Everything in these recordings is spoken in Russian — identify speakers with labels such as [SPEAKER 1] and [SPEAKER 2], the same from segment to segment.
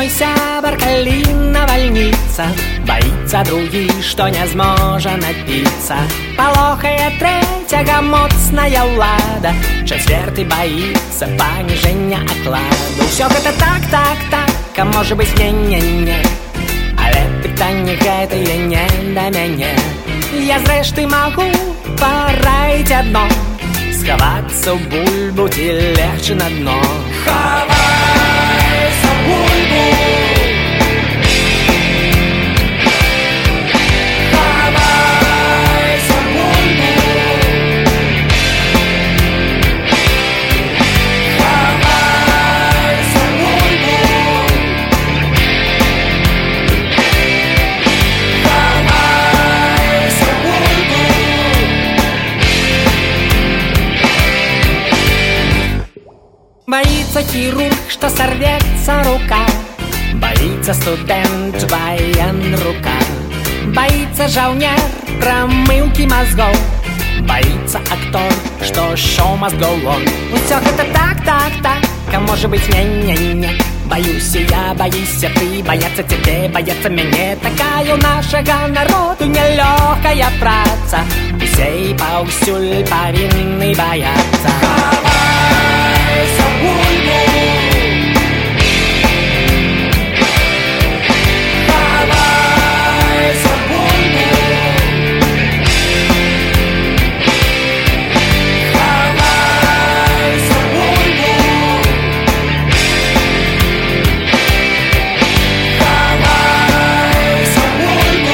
[SPEAKER 1] мой сябар, калі навальніца, баіцца другі, што не зможа напіцца. Палохае трэцяга моцная ўлада, чацвёрты баіцца паніжэння акладу. Усё гэта так, а можа быць не. Але пытанне гэтае не да мяне. Я зрэшты магу параіць адно: схавацца ў бульбу ці легчы на дно. Хавайся ў бульбу, хавайся ў бульбу, хавайся ў бульбу, хавайся ў бульбу. Боится хирург, что сорвется рука, боится студент военрука, боится жаўнер промылки мозгов, боится актор, что шоу мозгов он. Усё гэта так, а может быть не. Боюсь я, боишься ты, боятся тебе, боятся мяне. Такая у нашага народу нелёгкая праца, усе і паўсюль павінны баяцца. Хавайся ў бульбу, хавайся ў бульбу, хавайся ў бульбу, хавайся ў бульбу.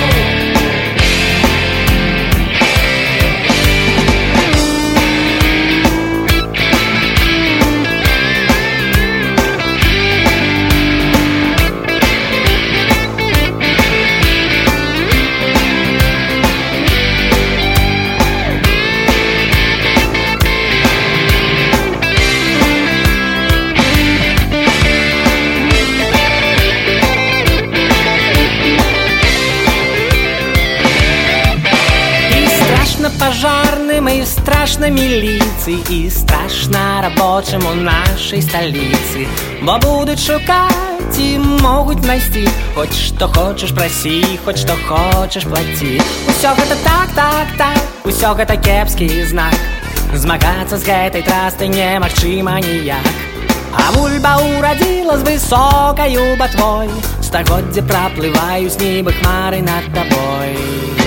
[SPEAKER 1] Пожарным и страшно милиции, и страшно рабочим у нашей столицы. Бо будут шукать и могут найти, хоть что хочешь проси, хоть что хочешь плати. Усё гэта так, усё гэта кепскі знак. Змагацца з гэтай трастай немагчыма ніяк. А бульба урадзіла з высокаю батвой, стагоддзе праплываюць нібы хмары над табой.